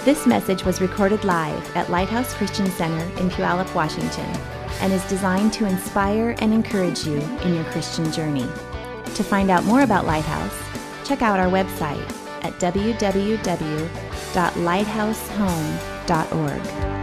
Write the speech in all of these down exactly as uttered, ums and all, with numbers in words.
This message was recorded live at Lighthouse Christian Center in Puyallup, Washington, and is designed to inspire and encourage you in your Christian journey. To find out more about Lighthouse, check out our website at w w w dot lighthouse home dot org.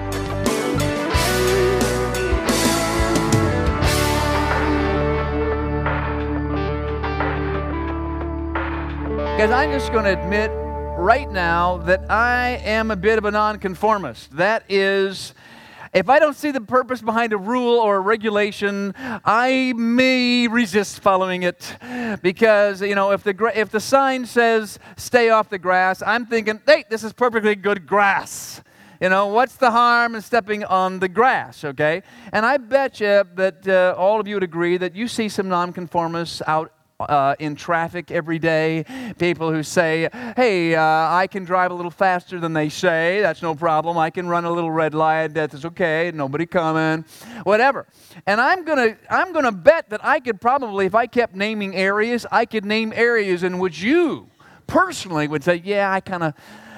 Guys, I'm just going to admit right now that I am a bit of a nonconformist. That is, if I don't see the purpose behind a rule or a regulation, I may resist following it. Because, you know, if the gra- if the sign says stay off the grass, I'm thinking, hey, this is perfectly good grass. You know, what's the harm in stepping on the grass, okay? And I bet you that uh, all of you would agree that you see some nonconformists out Uh, in traffic every day, people who say, hey, uh, I can drive a little faster than they say, that's no problem. I can run a little red light, that's okay, nobody coming, whatever. And I'm gonna, I'm gonna bet that I could probably, if I kept naming areas, I could name areas in which you personally would say, yeah, I kind of,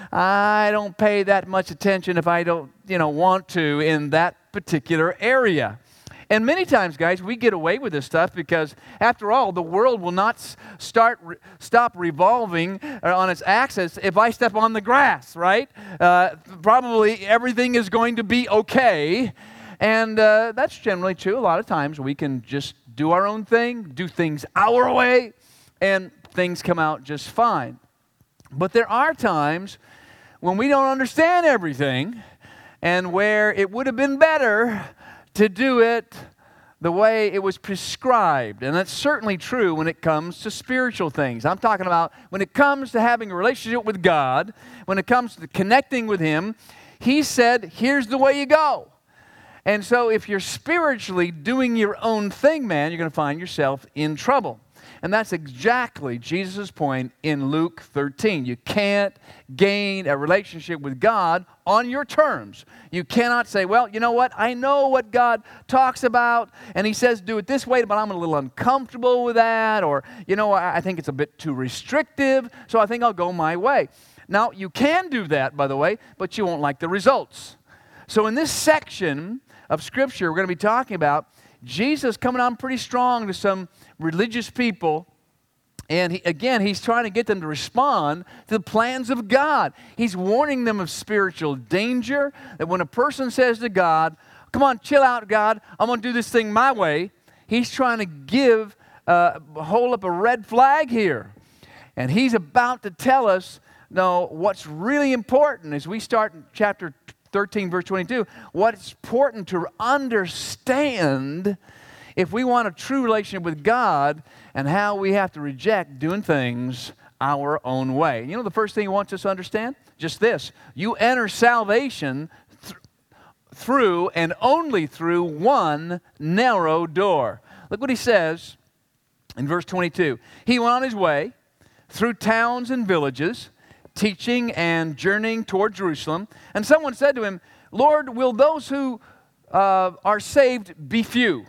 I don't pay that much attention if I don't, you know, want to in that particular area. And many times, guys, we get away with this stuff because, after all, the world will not start re- stop revolving on its axis if I step on the grass, right? Uh, probably everything is going to be okay. And uh, that's generally true. A lot of times we can just do our own thing, do things our way, and things come out just fine. But there are times when we don't understand everything and where it would have been better to do it the way it was prescribed. And that's certainly true when it comes to spiritual things. I'm talking about when it comes to having a relationship with God, when it comes to connecting with Him, He said, here's the way you go. And so if you're spiritually doing your own thing, man, you're going to find yourself in trouble. And that's exactly Jesus' point in Luke thirteen. You can't gain a relationship with God on your terms. You cannot say, well, you know what? I know what God talks about, and He says do it this way, but I'm a little uncomfortable with that, or, you know, I think it's a bit too restrictive, so I think I'll go my way. Now, you can do that, by the way, but you won't like the results. So in this section of Scripture, we're going to be talking about Jesus coming on pretty strong to some religious people, and he, again, He's trying to get them to respond to the plans of God. He's warning them of spiritual danger, that when a person says to God, come on, chill out, God, I'm going to do this thing my way, He's trying to give, uh, hold up a red flag here. And He's about to tell us, no, what's really important as we start in chapter thirteen, verse twenty-two, what's important to understand if we want a true relationship with God, and how we have to reject doing things our own way. You know the first thing He wants us to understand? Just this. You enter salvation th- through and only through one narrow door. Look what He says in verse twenty-two. He went on His way through towns and villages, teaching and journeying toward Jerusalem. And someone said to Him, Lord, will those who uh, are saved be few?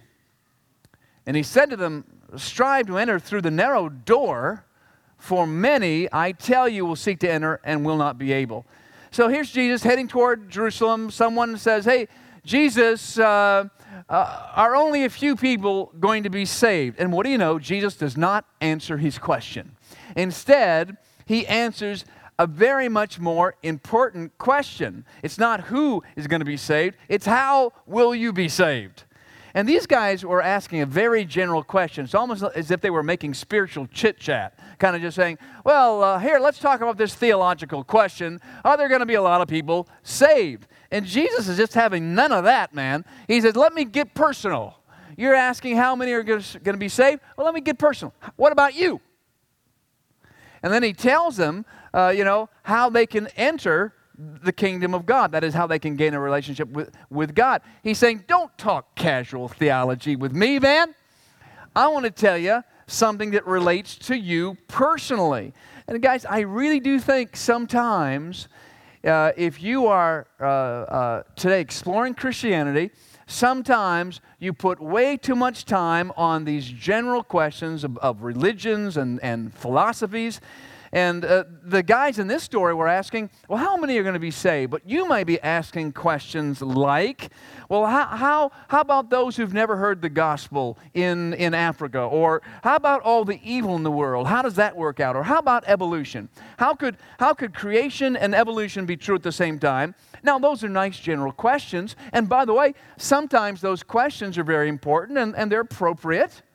And He said to them, strive to enter through the narrow door, for many, I tell you, will seek to enter and will not be able. So here's Jesus heading toward Jerusalem. Someone says, hey, Jesus, uh, uh, are only a few people going to be saved? And what do you know? Jesus does not answer his question. Instead, He answers a very much more important question. It's not who is going to be saved, it's how will you be saved? And these guys were asking a very general question. It's almost as if they were making spiritual chit-chat, kind of just saying, well, uh, here, let's talk about this theological question. Are there going to be a lot of people saved? And Jesus is just having none of that, man. He says, let me get personal. You're asking how many are going to be saved? Well, let me get personal. What about you? And then He tells them, uh, you know, how they can enter the kingdom of God. That is how they can gain a relationship with, with God. He's saying, don't talk casual theology with me, man. I want to tell you something that relates to you personally. And guys, I really do think sometimes uh, if you are uh, uh, today exploring Christianity, sometimes you put way too much time on these general questions of, of religions and, and philosophies. And uh, the guys in this story were asking, well, how many are going to be saved? But you might be asking questions like, well, how, how, how about those who've never heard the gospel in, in Africa? Or how about all the evil in the world? How does that work out? Or how about evolution? How could, how could creation and evolution be true at the same time? Now, those are nice general questions. And by the way, sometimes those questions are very important and, and they're appropriate.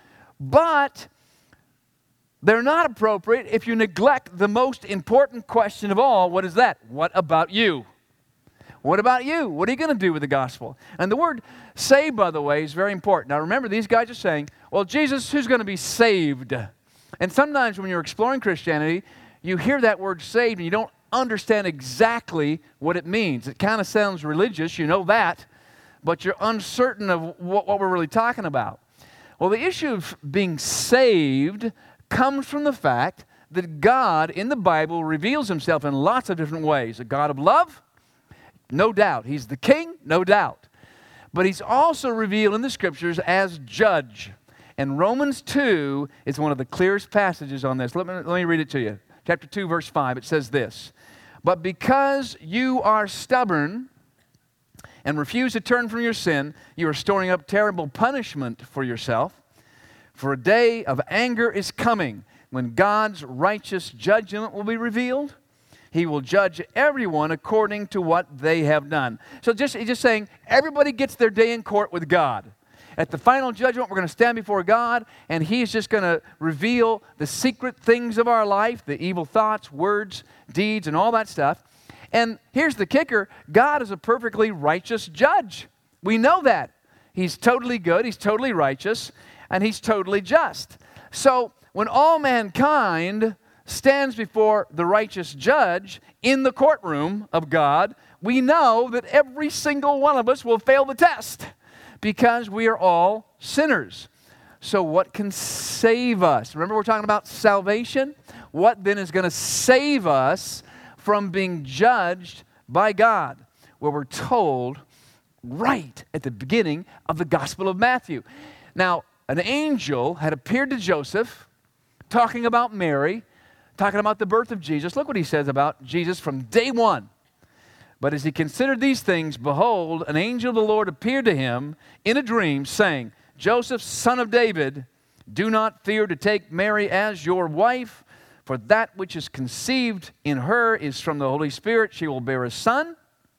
But they're not appropriate if you neglect the most important question of all. What is that? What about you? What about you? What are you going to do with the gospel? And the word saved, by the way, is very important. Now remember, these guys are saying, well, Jesus, who's going to be saved? And sometimes when you're exploring Christianity, you hear that word saved and you don't understand exactly what it means. It kind of sounds religious, you know that, but you're uncertain of what, what we're really talking about. Well, the issue of being saved comes from the fact that God in the Bible reveals himself in lots of different ways. A God of love, no doubt. He's the king, no doubt. But he's also revealed in the scriptures as judge. And Romans two is one of the clearest passages on this. Let me, let me read it to you. Chapter two, verse five, it says this, "But because you are stubborn and refuse to turn from your sin, you are storing up terrible punishment for yourself. For a day of anger is coming when God's righteous judgment will be revealed. He will judge everyone according to what they have done." So just, he's just saying, everybody gets their day in court with God. At the final judgment, we're going to stand before God, and he's just going to reveal the secret things of our life, the evil thoughts, words, deeds, and all that stuff. And here's the kicker. God is a perfectly righteous judge. We know that. He's totally good. He's totally righteous. And he's totally just. So when all mankind stands before the righteous judge in the courtroom of God, we know that every single one of us will fail the test because we are all sinners. So what can save us? Remember, we're talking about salvation? What then is going to save us from being judged by God? Well, we're told right at the beginning of the Gospel of Matthew. Now, an angel had appeared to Joseph, talking about Mary, talking about the birth of Jesus. Look what he says about Jesus from day one. "But as he considered these things, behold, an angel of the Lord appeared to him in a dream, saying, Joseph, son of David, do not fear to take Mary as your wife, for that which is conceived in her is from the Holy Spirit. She will bear a son,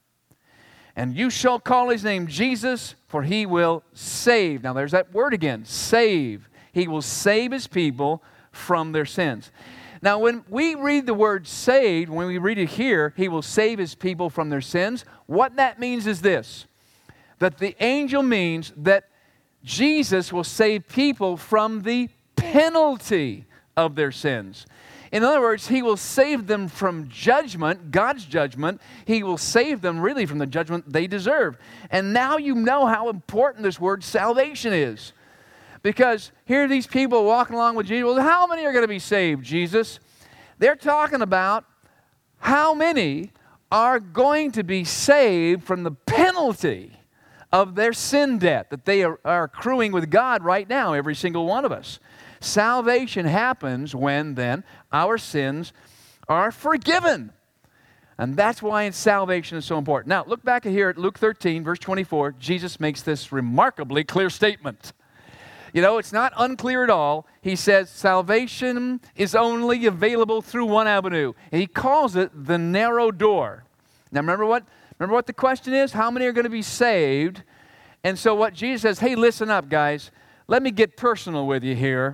and you shall call his name Jesus, for he will save." Now there's that word again, save. He will save his people from their sins. Now when we read the word saved, when we read it here, he will save his people from their sins, what that means is this, that the angel means that Jesus will save people from the penalty of their sins. In other words, he will save them from judgment, God's judgment. He will save them really from the judgment they deserve. And now you know how important this word salvation is. Because here are these people walking along with Jesus. Well, how many are going to be saved, Jesus? They're talking about how many are going to be saved from the penalty of their sin debt that they are, are accruing with God right now, every single one of us. Salvation happens when, then, our sins are forgiven. And that's why salvation is so important. Now, look back here at Luke thirteen, verse twenty-four. Jesus makes this remarkably clear statement. You know, it's not unclear at all. He says salvation is only available through one avenue. And he calls it the narrow door. Now, remember what, remember what the question is? How many are going to be saved? And so what Jesus says, hey, listen up, guys. Let me get personal with you here.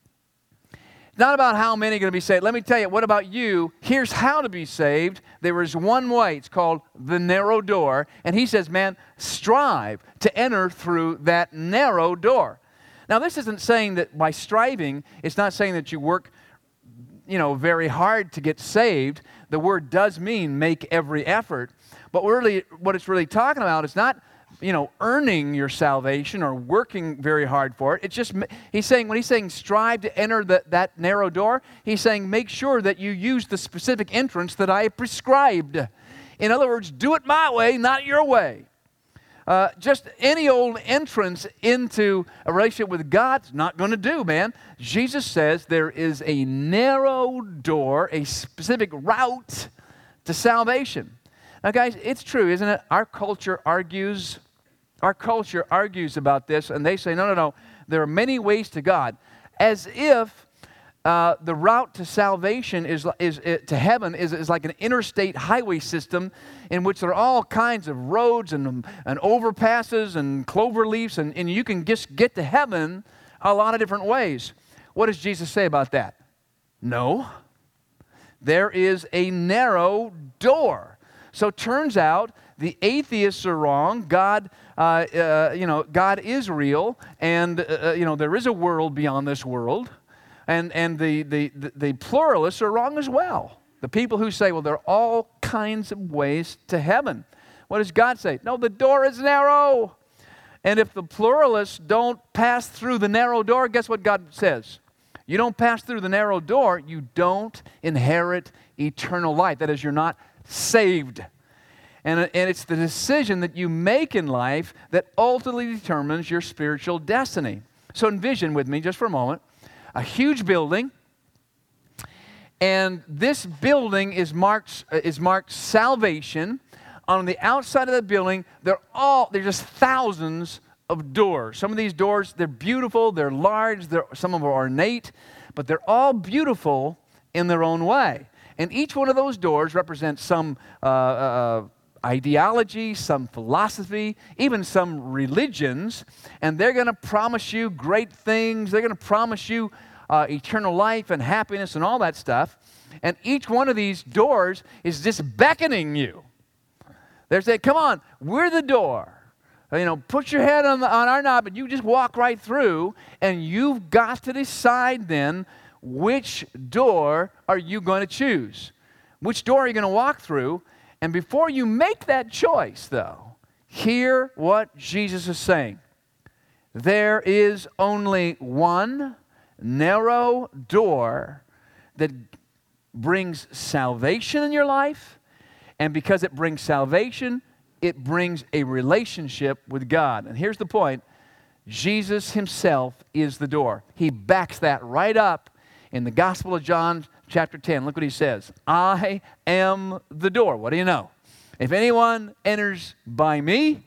It's not about how many are going to be saved. Let me tell you, what about you? Here's how to be saved. There is one way. It's called the narrow door. And he says, man, strive to enter through that narrow door. Now, this isn't saying that by striving, it's not saying that you work, you know, very hard to get saved. The word does mean make every effort. But really, what it's really talking about is not, you know, earning your salvation or working very hard for it. It's just, he's saying, when he's saying strive to enter the, that narrow door, he's saying make sure that you use the specific entrance that I prescribed. In other words, do it my way, not your way. Uh, just any old entrance into a relationship with God's not going to do, man. Jesus says there is a narrow door, a specific route to salvation. Now, guys, it's true, isn't it? Our culture argues, our culture argues about this, and they say, no, no, no, there are many ways to God, as if uh, the route to salvation is, is, is to heaven is, is like an interstate highway system in which there are all kinds of roads and, and overpasses and clover leaves, and, and you can just get to heaven a lot of different ways. What does Jesus say about that? No. There is a narrow door. So it turns out the atheists are wrong. God, uh, uh, you know, God is real, and uh, you know there is a world beyond this world. And and the, the, the, the pluralists are wrong as well. The people who say, well, there are all kinds of ways to heaven. What does God say? No, the door is narrow. And if the pluralists don't pass through the narrow door, guess what God says? You don't pass through the narrow door, you don't inherit eternal life. That is, you're not saved. And, and it's the decision that you make in life that ultimately determines your spiritual destiny. So envision with me just for a moment a huge building, and this building is marked, is marked salvation. On the outside of the building, they're all, there's just thousands of doors. Some of these doors, they're beautiful, they're large, they're, some of them are ornate, but they're all beautiful in their own way. And each one of those doors represents some uh, uh, ideology, some philosophy, even some religions, and they're going to promise you great things. They're going to promise you uh, eternal life and happiness and all that stuff. And each one of these doors is just beckoning you. They're saying, come on, we're the door. You know, put your head on, the, on our knob and you just walk right through, and you've got to decide then which door are you going to choose? Which door are you going to walk through? And before you make that choice, though, hear what Jesus is saying. There is only one narrow door that brings salvation in your life, and because it brings salvation, it brings a relationship with God. And here's the point. Jesus himself is the door. He backs that right up in the Gospel of John, chapter ten. Look what he says. I am the door. What do you know? If anyone enters by me,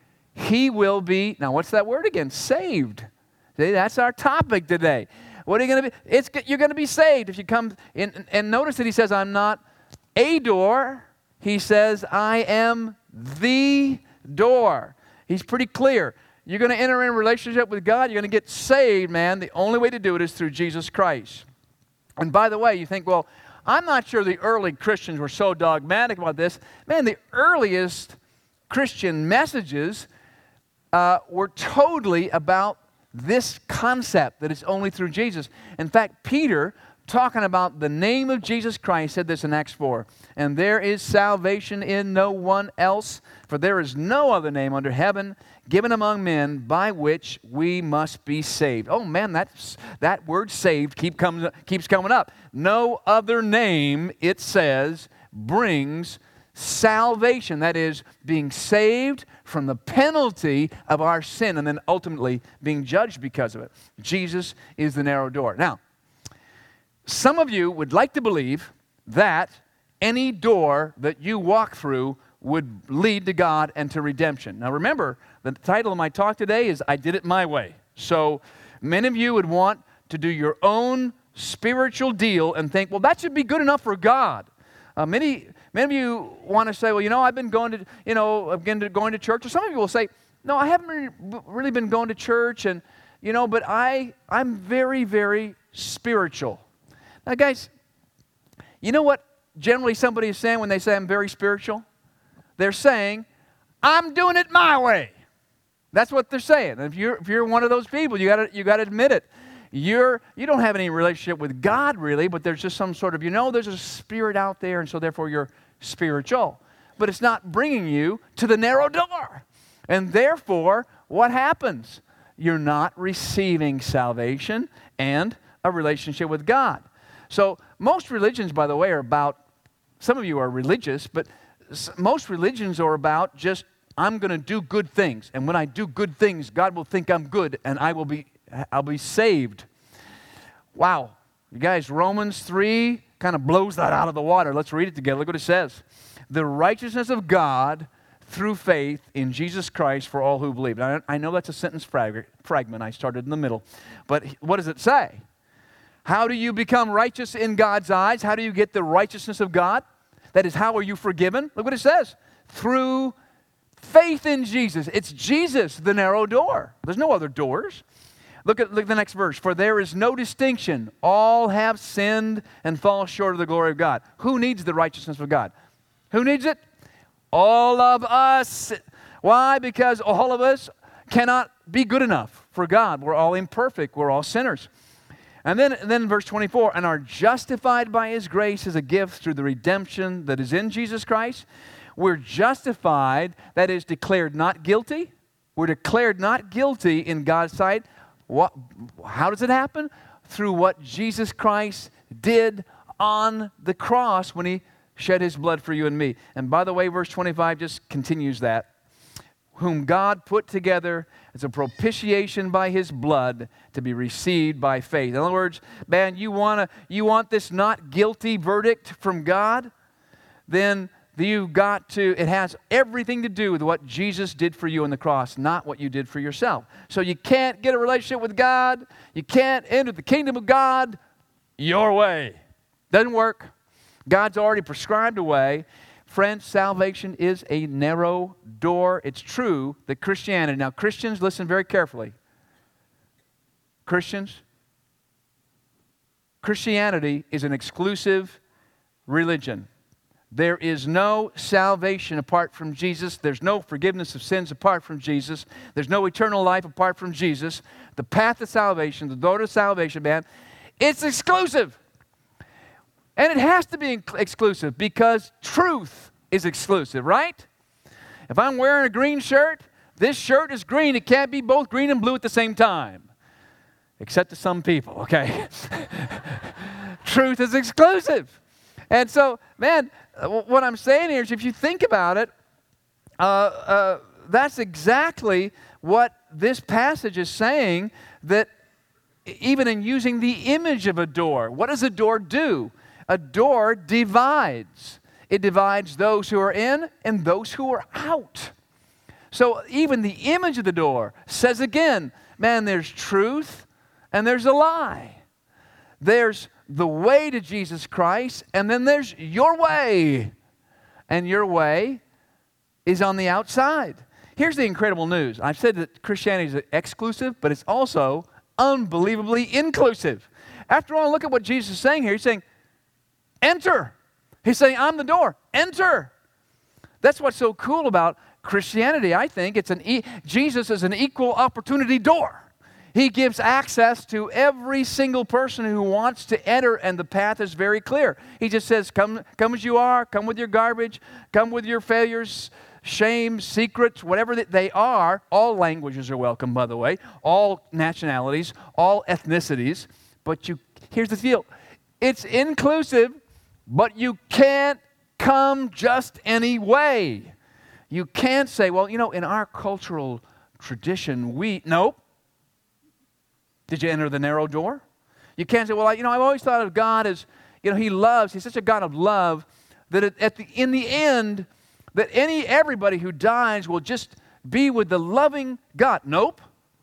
he will be, now what's that word again? Saved. See, that's our topic today. What are you going to be? It's, you're going to be saved if you come in. And notice that he says, I'm not a door. He says, I am the door. He's pretty clear. You're going to enter in a relationship with God. You're going to get saved, man. The only way to do it is through Jesus Christ. And by the way, you think, well, I'm not sure the early Christians were so dogmatic about this. Man, the earliest Christian messages uh, were totally about this concept that it's only through Jesus. In fact, Peter, talking about the name of Jesus Christ, said this in Acts four, and there is salvation in no one else, for there is no other name under heaven given among men by which we must be saved. Oh man, that's, that word saved keep comes, keeps coming up. No other name, it says, brings salvation. That is, being saved from the penalty of our sin and then ultimately being judged because of it. Jesus is the narrow door. Now, some of you would like to believe that any door that you walk through would lead to God and to redemption. Now remember, the title of my talk today is I Did It My Way. So many of you would want to do your own spiritual deal and think, well, that should be good enough for God. Uh, many, many of you want to say, well, you know, I've been going to, you know, I've been going to church. Or some of you will say, no, I haven't really, really been going to church, and, you know, but I, I'm very, very spiritual. Now, guys, you know what generally somebody is saying when they say I'm very spiritual? They're saying, I'm doing it my way. That's what they're saying. And if you're if you're one of those people, you got you got to admit it. You're you don't have any relationship with God really, but there's just some sort of, you know, there's a spirit out there, and so therefore you're spiritual. But it's not bringing you to the narrow door. And therefore, what happens? You're not receiving salvation and a relationship with God. So most religions, by the way, are about, some of you are religious, but most religions are about just I'm going to do good things. And when I do good things, God will think I'm good and I will be, I'll be saved. Wow. You guys, Romans three kind of blows that out of the water. Let's read it together. Look what it says. The righteousness of God through faith in Jesus Christ for all who believe. Now, I know that's a sentence frag- fragment. I started in the middle. But what does it say? How do you become righteous in God's eyes? How do you get the righteousness of God? That is, how are you forgiven? Look what it says. Through faith in Jesus. It's Jesus, the narrow door. There's no other doors. Look at, look at the next verse. For there is no distinction. All have sinned and fall short of the glory of God. Who needs the righteousness of God? Who needs it? All of us. Why? Because all of us cannot be good enough for God. We're all imperfect. We're all sinners. And then, and then verse twenty-four, and are justified by His grace as a gift through the redemption that is in Jesus Christ. We're justified, that is declared not guilty. We're declared not guilty in God's sight. What, how does it happen? Through what Jesus Christ did on the cross when He shed His blood for you and me. And by the way, verse twenty-five just continues that. Whom God put together as a propitiation by His blood to be received by faith. In other words, man, you wanna you want this not guilty verdict from God? Then you've got to, it has everything to do with what Jesus did for you on the cross, not what you did for yourself. So you can't get a relationship with God. You can't enter the kingdom of God your way. Doesn't work. God's already prescribed a way. Friends, salvation is a narrow door. It's true that Christianity, now Christians, listen very carefully. Christians, Christianity is an exclusive religion. There is no salvation apart from Jesus. There's no forgiveness of sins apart from Jesus. There's no eternal life apart from Jesus. The path to salvation, the door to salvation, man, it's exclusive. And it has to be exclusive because truth is exclusive, right? If I'm wearing a green shirt, this shirt is green. It can't be both green and blue at the same time. Except to some people, okay? Truth is exclusive. And so, man, what I'm saying here is if you think about it, uh, uh, that's exactly what this passage is saying, that even in using the image of a door, what does a door do? A door divides. It divides those who are in and those who are out. So even the image of the door says again, man, there's truth and there's a lie. There's the way to Jesus Christ, and then there's your way. And your way is on the outside. Here's the incredible news. I've said that Christianity is exclusive, but it's also unbelievably inclusive. After all, look at what Jesus is saying here. He's saying, enter. He's saying, I'm the door. Enter. That's what's so cool about Christianity, I think. It's an e- Jesus is an equal opportunity door. He gives access to every single person who wants to enter, and the path is very clear. He just says, come, come as you are, come with your garbage, come with your failures, shame, secrets, whatever they are. All languages are welcome, by the way, all nationalities, all ethnicities. But you, here's the deal. It's inclusive, but you can't come just any way. You can't say, well, you know, in our cultural tradition, we, nope. Did you enter the narrow door? You can't say, well, I, you know, I've always thought of God as, you know, He loves. He's such a God of love that it, at the, in the end, that any everybody who dies will just be with the loving God. Nope.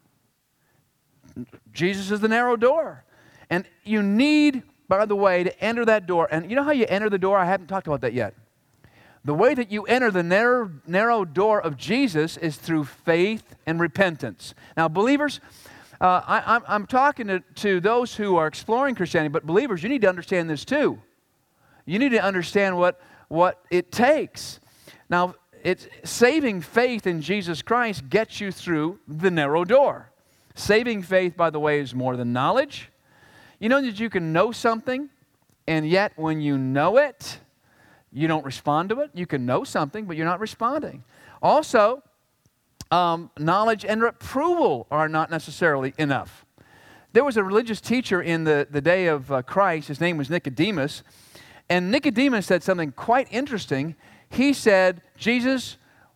Jesus is the narrow door. And you need, by the way, to enter that door. And you know how you enter the door? I haven't talked about that yet. The way that you enter the narrow, narrow door of Jesus is through faith and repentance. Now, believers, Uh, I, I'm, I'm talking to, to those who are exploring Christianity, but believers, you need to understand this too. You need to understand what, what it takes. Now, it's, saving faith in Jesus Christ gets you through the narrow door. Saving faith, by the way, is more than knowledge. You know that you can know something, and yet when you know it, you don't respond to it. You can know something, but you're not responding. Also, Um, knowledge and approval are not necessarily enough. There was a religious teacher in the, the day of uh, Christ. His name was Nicodemus. And Nicodemus said something quite interesting. He said, Jesus,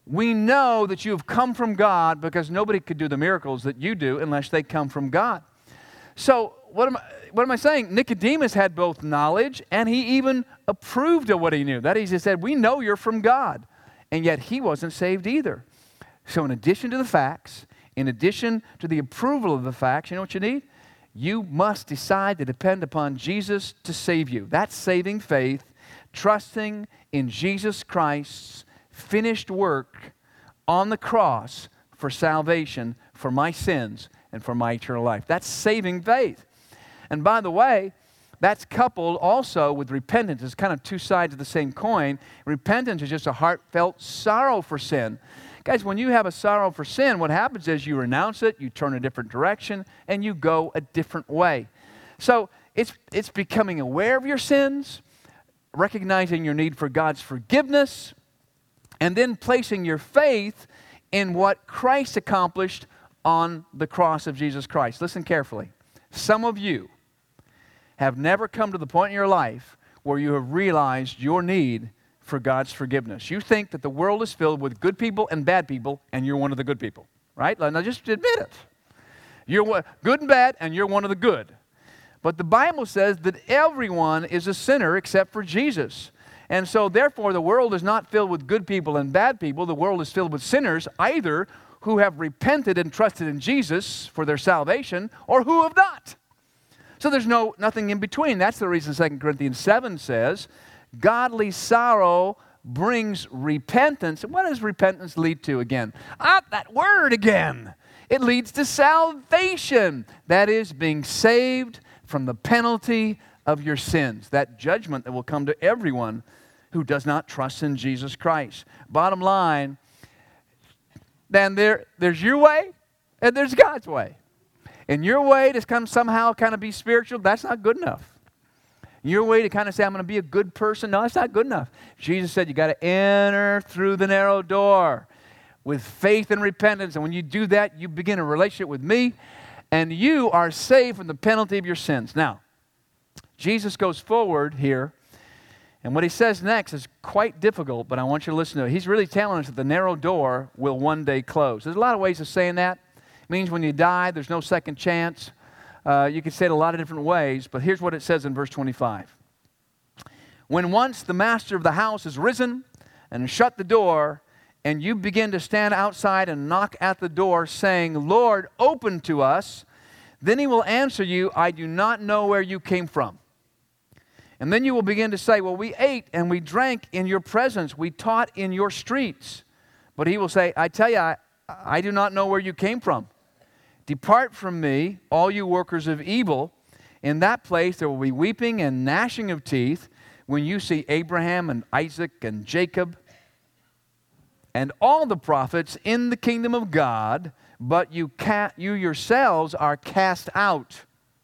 We know that you have come from God because nobody could do the miracles that you do unless they come from God. So what am I, what am I saying? Nicodemus had both knowledge and he even approved of what he knew. That is, he said, we know you're from God. And yet he wasn't saved either. So in addition to the facts, in addition to the approval of the facts, you know what you need? You must decide to depend upon Jesus to save you. That's saving faith, trusting in Jesus Christ's finished work on the cross for salvation, for my sins, and for my eternal life. That's saving faith. And by the way, that's coupled also with repentance. It's kind of two sides of the same coin. Repentance is just a heartfelt sorrow for sin. Guys, when you have a sorrow for sin, what happens is you renounce it, you turn a different direction, and you go a different way. So it's, it's becoming aware of your sins, recognizing your need for God's forgiveness, and then placing your faith in what Christ accomplished on the cross of Jesus Christ. Listen carefully. Some of you have never come to the point in your life where you have realized your need for God's forgiveness. You think that the world is filled with good people and bad people, and you're one of the good people, right? Now just admit it. You're good and bad, and you're one of the good. But the Bible says that everyone is a sinner except for Jesus. And so, therefore, the world is not filled with good people and bad people. The world is filled with sinners, either who have repented and trusted in Jesus for their salvation, or who have not. So there's no nothing in between. That's the reason Second Corinthians seven says, godly sorrow brings repentance. And what does repentance lead to again? Ah, that word again. It leads to salvation. That is, being saved from the penalty of your sins. That judgment that will come to everyone who does not trust in Jesus Christ. Bottom line, then there, there's your way and there's God's way. And your way to come somehow kind of be spiritual, that's not good enough. Your way to kind of say, I'm going to be a good person, no, that's not good enough. Jesus said you got to enter through the narrow door with faith and repentance. And when you do that, you begin a relationship with me, and you are saved from the penalty of your sins. Now, Jesus goes forward here, and what he says next is quite difficult, but I want you to listen to it. He's really telling us that the narrow door will one day close. There's a lot of ways of saying that. It means when you die, there's no second chance. Uh, you can say it a lot of different ways, but here's what it says in verse twenty-five. When once the master of the house has risen and shut the door, and you begin to stand outside and knock at the door, saying, Lord, open to us, then he will answer you, I do not know where you came from. And then you will begin to say, well, we ate and we drank in your presence. We taught in your streets. But he will say, I tell you, I, I do not know where you came from. Depart from me, all you workers of evil. In that place there will be weeping and gnashing of teeth when you see Abraham and Isaac and Jacob and all the prophets in the kingdom of God, but you, ca- you yourselves are cast out.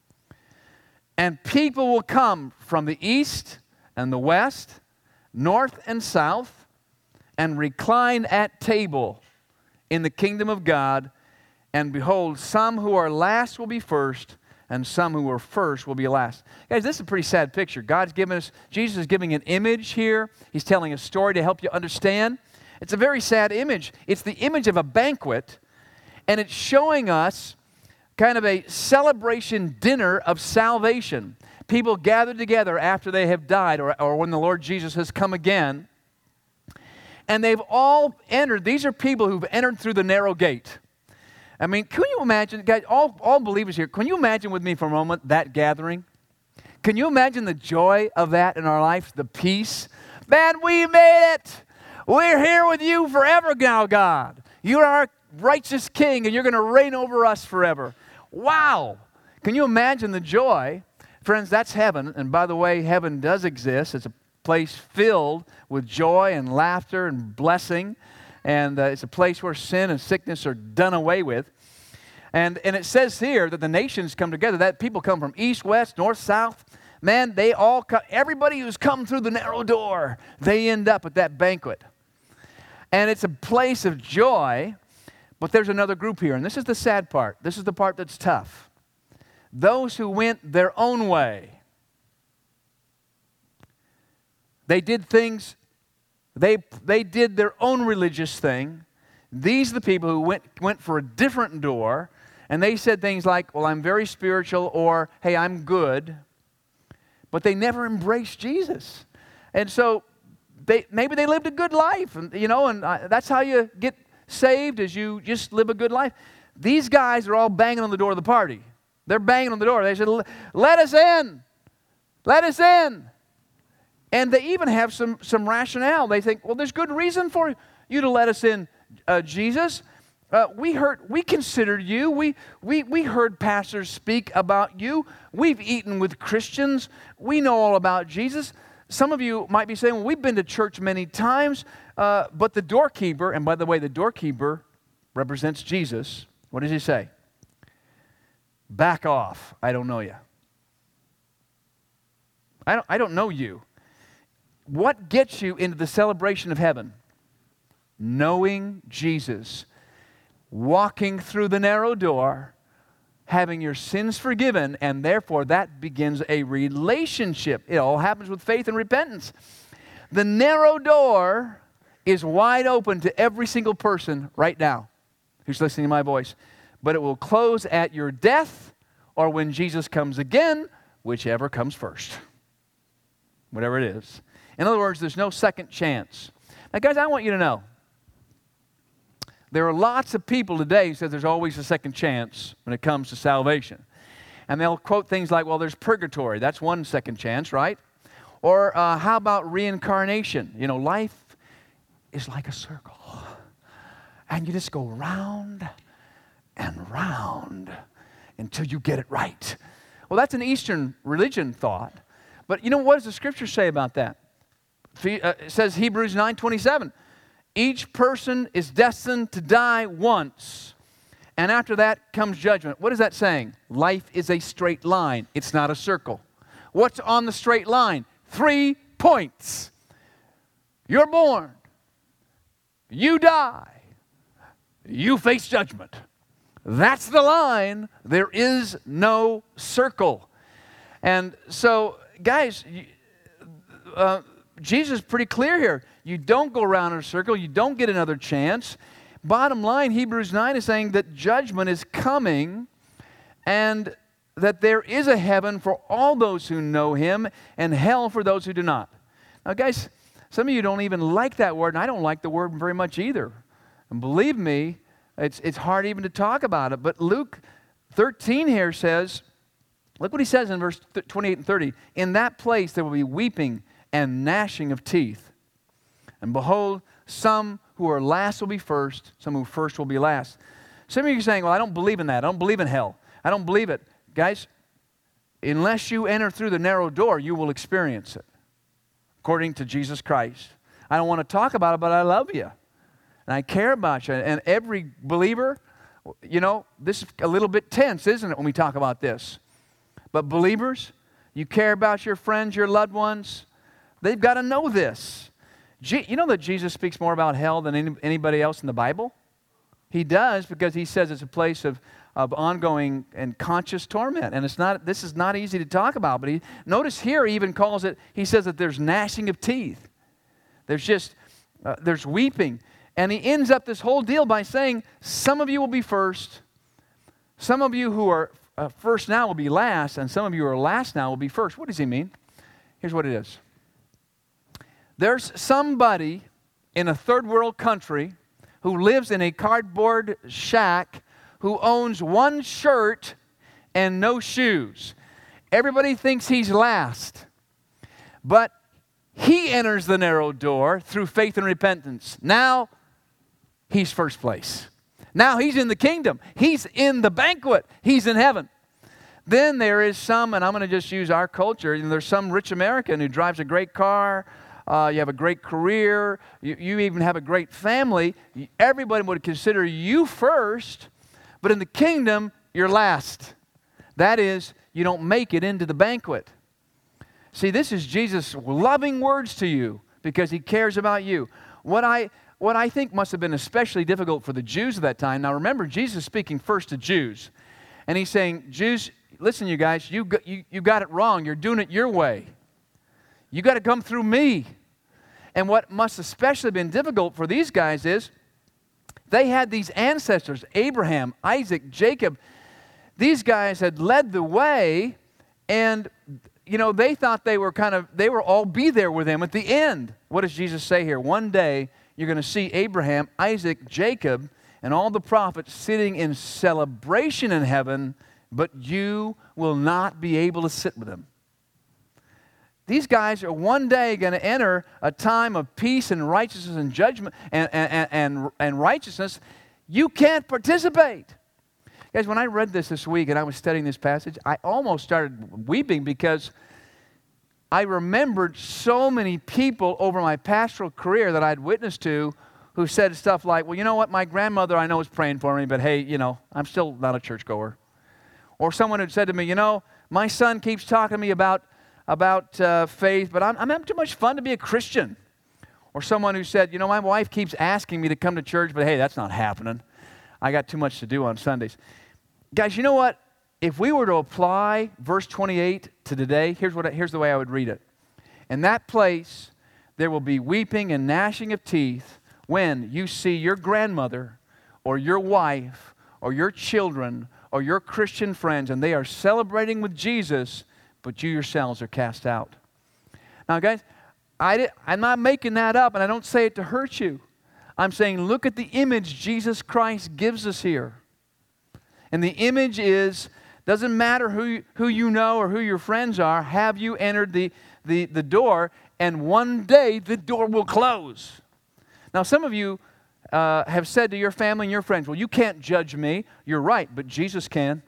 And people will come from the east and the west, north and south, and recline at table in the kingdom of God. And behold, some who are last will be first, and some who are first will be last. Guys, this is a pretty sad picture. God's given us, Jesus is giving an image here. He's telling a story to help you understand. It's a very sad image. It's the image of a banquet, and it's showing us kind of a celebration dinner of salvation. People gathered together after they have died, or, or when the Lord Jesus has come again, and they've all entered. These are people who've entered through the narrow gate. I mean, can you imagine, guys, all, all believers here, can you imagine with me for a moment that gathering? Can you imagine the joy of that in our life, the peace? Man, we made it. We're here with you forever now, God. You're our righteous King, and you're going to reign over us forever. Wow. Can you imagine the joy? Friends, that's heaven. And by the way, heaven does exist. It's a place filled with joy and laughter and blessing. And uh, it's a place where sin and sickness are done away with. And, and it says here that the nations come together. That people come from east, west, north, south. Man, they all come. Everybody who's come through the narrow door, they end up at that banquet. And it's a place of joy. But there's another group here, and this is the sad part. This is the part that's tough. Those who went their own way. They did things They, they did their own religious thing. These are the people who went, went for a different door, and they said things like, well, I'm very spiritual, or, hey, I'm good. But they never embraced Jesus. And so they, maybe they lived a good life, and, you know, and uh, that's how you get saved, is you just live a good life. These guys are all banging on the door of the party. They're banging on the door. They said, let us in. Let us in. And they even have some, some rationale. They think, well, there's good reason for you to let us in, uh, Jesus. Uh, we heard, we considered you. We, we, we heard pastors speak about you. We've eaten with Christians. We know all about Jesus. Some of you might be saying, well, we've been to church many times, uh, but the doorkeeper, and by the way, the doorkeeper represents Jesus. What does he say? Back off. I don't know you. I don't, I don't know you. What gets you into the celebration of heaven? Knowing Jesus. Walking through the narrow door, having your sins forgiven, and therefore that begins a relationship. It all happens with faith and repentance. The narrow door is wide open to every single person right now who's listening to my voice. But it will close at your death or when Jesus comes again, whichever comes first. Whatever it is. In other words, there's no second chance. Now, guys, I want you to know, there are lots of people today who say there's always a second chance when it comes to salvation. And they'll quote things like, well, there's purgatory. That's one second chance, right? Or uh, how about reincarnation? You know, life is like a circle. And you just go round and round until you get it right. Well, that's an Eastern religion thought. But you know, what does the Scripture say about that? It says Hebrews nine twenty-seven. Each person is destined to die once. And after that comes judgment. What is that saying? Life is a straight line. It's not a circle. What's on the straight line? Three points. You're born. You die. You face judgment. That's the line. There is no circle. And so, guys, uh, Jesus is pretty clear here. You don't go around in a circle. You don't get another chance. Bottom line, Hebrews nine is saying that judgment is coming and that there is a heaven for all those who know Him and hell for those who do not. Now, guys, some of you don't even like that word, and I don't like the word very much either. And believe me, it's, it's hard even to talk about it. But Luke thirteen here says, look what he says in verse twenty-eight and thirty. In that place there will be weeping and gnashing of teeth. And behold, some who are last will be first, some who first will be last. Some of you are saying, well, I don't believe in that. I don't believe in hell. I don't believe it. Guys, unless you enter through the narrow door, you will experience it, according to Jesus Christ. I don't want to talk about it, but I love you. And I care about you. And every believer, you know, this is a little bit tense, isn't it, when we talk about this? But believers, you care about your friends, your loved ones. They've got to know this. You know that Jesus speaks more about hell than any, anybody else in the Bible? He does, because he says it's a place of, of ongoing and conscious torment. And it's not. This is not easy to talk about. But he, notice here he even calls it, he says that there's gnashing of teeth. There's just, uh, there's weeping. And he ends up this whole deal by saying, some of you will be first. Some of you who are uh, first now will be last. And some of you who are last now will be first. What does he mean? Here's what it is. There's somebody in a third world country who lives in a cardboard shack who owns one shirt and no shoes. Everybody thinks he's last. But he enters the narrow door through faith and repentance. Now he's first place. Now he's in the kingdom. He's in the banquet. He's in heaven. Then there is some, and I'm going to just use our culture, and there's some rich American who drives a great car. Uh, you have a great career. You, you even have a great family. Everybody would consider you first, but in the kingdom, you're last. That is, you don't make it into the banquet. See, this is Jesus' loving words to you because he cares about you. What I, what I think must have been especially difficult for the Jews at that time. Now remember, Jesus is speaking first to Jews. And he's saying, Jews, listen, you guys, you, you, you got it wrong. You're doing it your way. You got to come through me. And what must especially been difficult for these guys is they had these ancestors, Abraham, Isaac, Jacob. These guys had led the way, and you know, they thought they were kind of, they were all be there with him at the end. What does Jesus say here? One day, you're going to see Abraham, Isaac, Jacob, and all the prophets sitting in celebration in heaven, but you will not be able to sit with them. These guys are one day going to enter a time of peace and righteousness and judgment and, and, and, and righteousness. You can't participate. Guys, when I read this this week and I was studying this passage, I almost started weeping because I remembered so many people over my pastoral career that I'd witnessed to who said stuff like, well, you know what, my grandmother I know is praying for me, but hey, you know, I'm still not a churchgoer. Or someone had said to me, you know, my son keeps talking to me about, about uh, faith, but I'm, I'm having too much fun to be a Christian. Or someone who said, you know, my wife keeps asking me to come to church, but hey, that's not happening. I got too much to do on Sundays. Guys, you know what? If we were to apply verse twenty-eight to today, here's, what, here's the way I would read it. In that place, there will be weeping and gnashing of teeth when you see your grandmother or your wife or your children or your Christian friends, and they are celebrating with Jesus, but you yourselves are cast out. Now, guys, I, I'm not making that up, and I don't say it to hurt you. I'm saying look at the image Jesus Christ gives us here. And the image is, doesn't matter who you, who you know or who your friends are, have you entered the, the, the door, and one day the door will close. Now, some of you uh, have said to your family and your friends, well, you can't judge me. You're right, but Jesus can.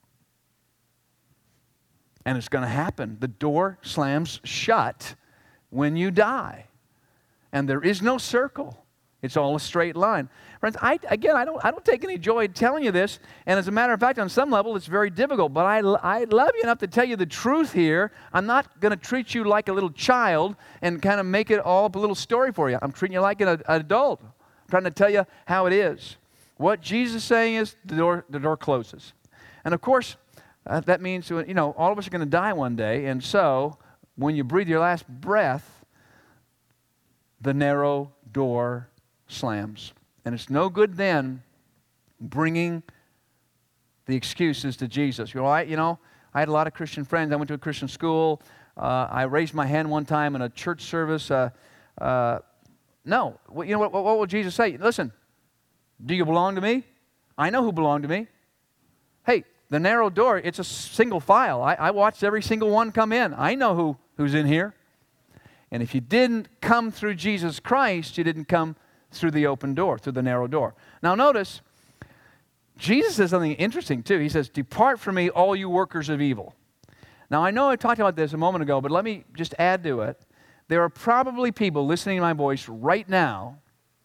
And it's going to happen. The door slams shut when you die. And there is no circle. It's all a straight line. Friends, I, again, I don't, I don't take any joy in telling you this. And as a matter of fact, on some level, it's very difficult. But I, I love you enough to tell you the truth here. I'm not going to treat you like a little child and kind of make it all a little story for you. I'm treating you like an, an adult. I'm trying to tell you how it is. What Jesus is saying is the door, the door closes. And of course, uh, that means, you know, all of us are going to die one day. And so, when you breathe your last breath, the narrow door slams. And it's no good then bringing the excuses to Jesus. You know, I, you know, I had a lot of Christian friends. I went to a Christian school. Uh, I raised my hand one time in a church service. Uh, uh, no. Well, you know, what, what will Jesus say? Listen, do you belong to me? I know who belonged to me. Hey, the narrow door, it's a single file. I, I watched every single one come in. I know who, who's in here. And if you didn't come through Jesus Christ, you didn't come through the open door, through the narrow door. Now notice, Jesus says something interesting too. He says, depart from me, all you workers of evil. Now I know I talked about this a moment ago, but let me just add to it. There are probably people listening to my voice right now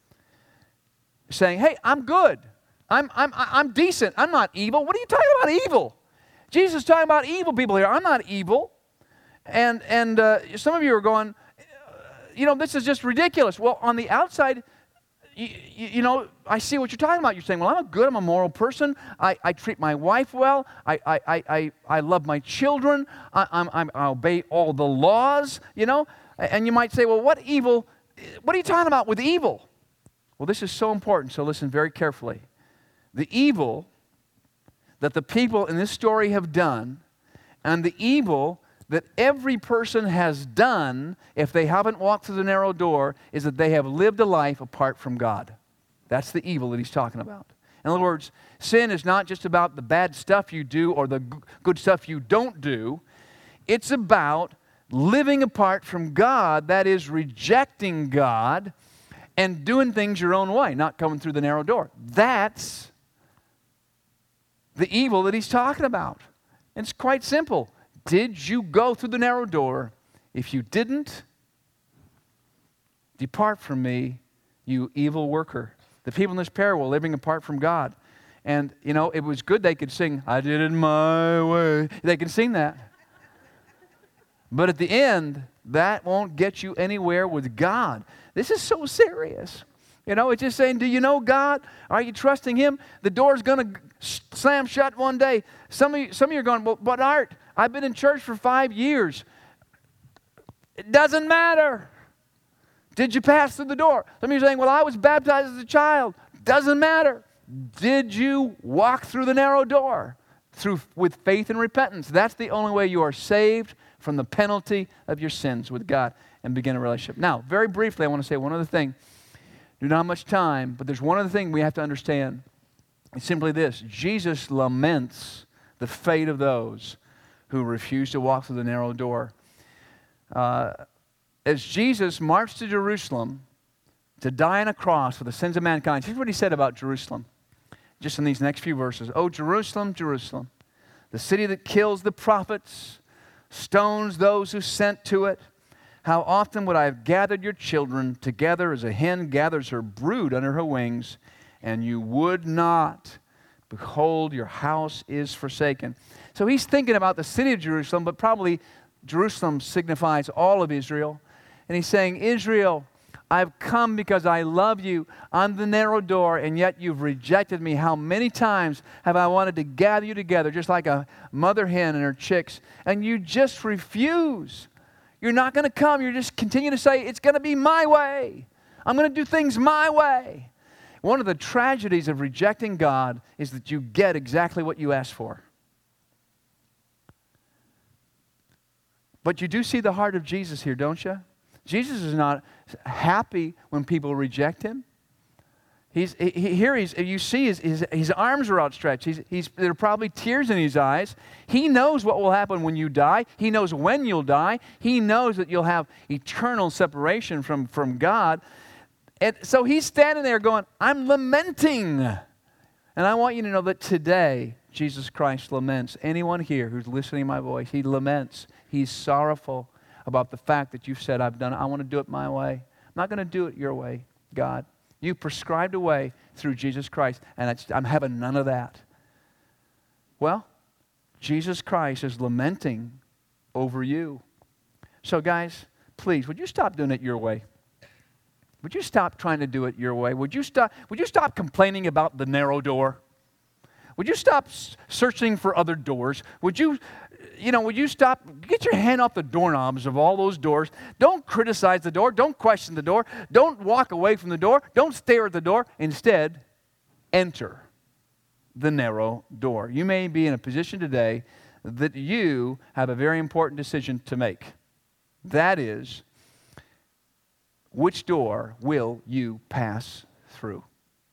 saying, hey, I'm good. I'm, I'm, I'm decent. I'm not evil. What are you talking about evil? Jesus is talking about evil people here. I'm not evil. And, and uh, some of you are going, you know, this is just ridiculous. Well, on the outside, You, you know, I see what you're talking about. You're saying, well, I'm a good, I'm a moral person. I, I treat my wife well. I, I, I, I, I love my children. I, I'm, I'm, I obey all the laws, you know. And you might say, well, what evil, what are you talking about with evil? Well, this is so important, so listen very carefully. The evil that the people in this story have done, and the evil that every person has done, if they haven't walked through the narrow door, is that they have lived a life apart from God. That's the evil that he's talking about. In other words, sin is not just about the bad stuff you do or the g- good stuff you don't do. It's about living apart from God, that is, rejecting God and doing things your own way, not coming through the narrow door. That's the evil that he's talking about. And it's quite simple. Did you go through the narrow door? If you didn't, depart from me, you evil worker. The people in this parable were living apart from God. And, you know, it was good they could sing, I did it my way. They can sing that. But at the end, that won't get you anywhere with God. This is so serious. You know, it's just saying, do you know God? Are you trusting Him? The door's going to slam shut one day. Some of you, some of you are going, well, but Art, I've been in church for five years. It doesn't matter. Did you pass through the door? Some of you are saying, well, I was baptized as a child. Doesn't matter. Did you walk through the narrow door? Through with faith and repentance. That's the only way you are saved from the penalty of your sins with God and begin a relationship. Now, very briefly, I want to say one other thing. Do not have much time, but there's one other thing we have to understand. It's simply this. Jesus laments the fate of those who refuse to walk through the narrow door. Uh, as Jesus marched to Jerusalem to die on a cross for the sins of mankind, here's what he said about Jerusalem, just in these next few verses. Oh, Jerusalem, Jerusalem, the city that kills the prophets, stones those who sent to it. How often would I have gathered your children together as a hen gathers her brood under her wings, and you would not. Behold, your house is forsaken. So he's thinking about the city of Jerusalem, but probably Jerusalem signifies all of Israel. And he's saying, Israel, I've come because I love you. I'm the narrow door, and yet you've rejected me. How many times have I wanted to gather you together, just like a mother hen and her chicks, and you just refuse. You're not going to come. You're just continue to say, it's going to be my way. I'm going to do things my way. One of the tragedies of rejecting God is that you get exactly what you ask for. But you do see the heart of Jesus here, don't you? Jesus is not happy when people reject him. He's he, here. He's you see his, his his arms are outstretched. He's he's there are probably tears in his eyes. He knows what will happen when you die. He knows when you'll die. He knows that you'll have eternal separation from from God. And so he's standing there going, I'm lamenting. And I want you to know that today, Jesus Christ laments. Anyone here who's listening to my voice, he laments. He's sorrowful about the fact that you've said, I've done it. I want to do it my way. I'm not going to do it your way, God. You prescribed a way through Jesus Christ, and it's, I'm having none of that. Well, Jesus Christ is lamenting over you. So guys, please, would you stop doing it your way? Would you stop trying to do it your way? Would you stop, would you stop complaining about the narrow door? Would you stop searching for other doors? Would you, you know, would you stop, get your hand off the doorknobs of all those doors. Don't criticize the door. Don't question the door. Don't walk away from the door. Don't stare at the door. Instead, enter the narrow door. You may be in a position today that you have a very important decision to make. That is, which door will you pass through?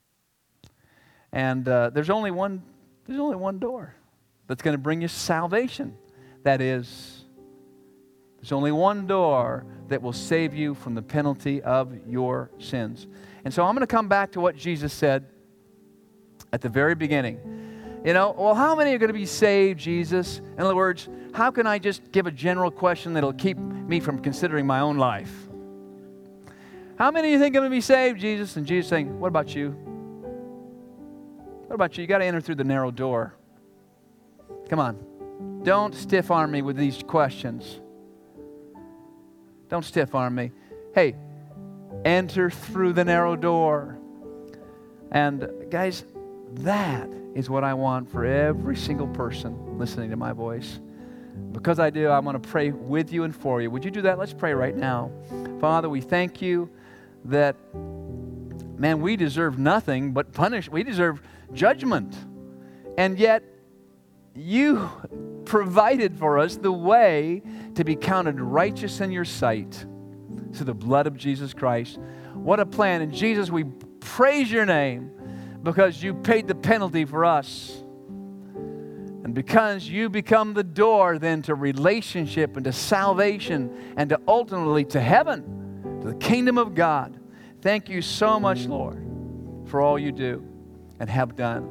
And uh, there's only one. There's only one door that's going to bring you salvation. That is, there's only one door that will save you from the penalty of your sins. And so I'm going to come back to what Jesus said at the very beginning. You know, well, how many are going to be saved, Jesus? In other words, how can I just give a general question that'll keep me from considering my own life? How many of you think are going to be saved, Jesus? And Jesus saying, what about you? What about you? You got to enter through the narrow door. Come on. Don't stiff-arm me with these questions. Don't stiff-arm me. Hey, enter through the narrow door. And guys, that is what I want for every single person listening to my voice. Because I do, I'm going to pray with you and for you. Would you do that? Let's pray right now. Father, we thank you that, man, we deserve nothing but punish. We deserve judgment. And yet, you provided for us the way to be counted righteous in your sight through the blood of Jesus Christ. What a plan. And Jesus, we praise your name because you paid the penalty for us. And because you become the door then to relationship and to salvation and to ultimately to heaven, to the kingdom of God. Thank you so much, Lord, for all you do and have done.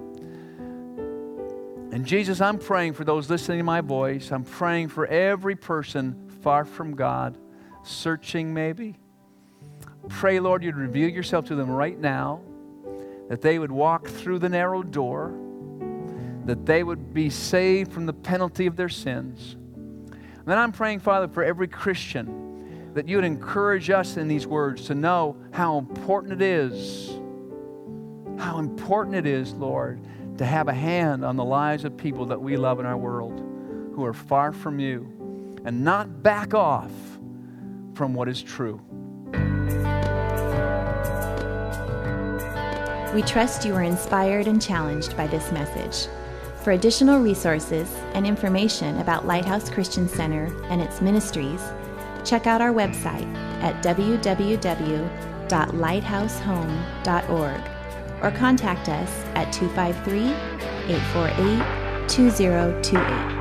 And Jesus, I'm praying for those listening to my voice. I'm praying for every person far from God, searching maybe. Pray, Lord, you'd reveal yourself to them right now, that they would walk through the narrow door, that they would be saved from the penalty of their sins. And then I'm praying, Father, for every Christian, that you would encourage us in these words to know how important it is, how important it is, Lord, to have a hand on the lives of people that we love in our world who are far from you and not back off from what is true. We trust you are inspired and challenged by this message. For additional resources and information about Lighthouse Christian Center and its ministries, check out our website at w w w dot lighthouse home dot org or contact us at two five three, eight four eight, two zero two eight.